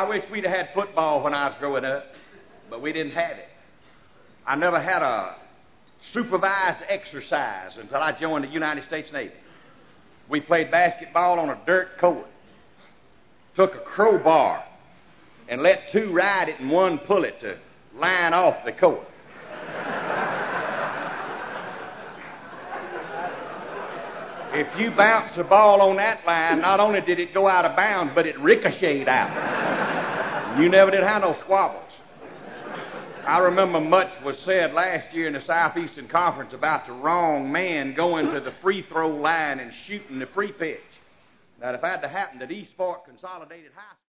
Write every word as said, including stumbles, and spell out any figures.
I wish we'd have had football when I was growing up, but we didn't have it. I never had a supervised exercise until I joined the United States Navy. We played basketball on a dirt court. Took a crowbar and let two ride it and one pull it to line off the court. If you bounce the ball on that line, not only did it go out of bounds, but it ricocheted out. You never did have no squabbles. I remember much was said last year in the Southeastern Conference about the wrong man going to the free throw line and shooting the free pitch. Now, if that had happened at East Fork Consolidated High School,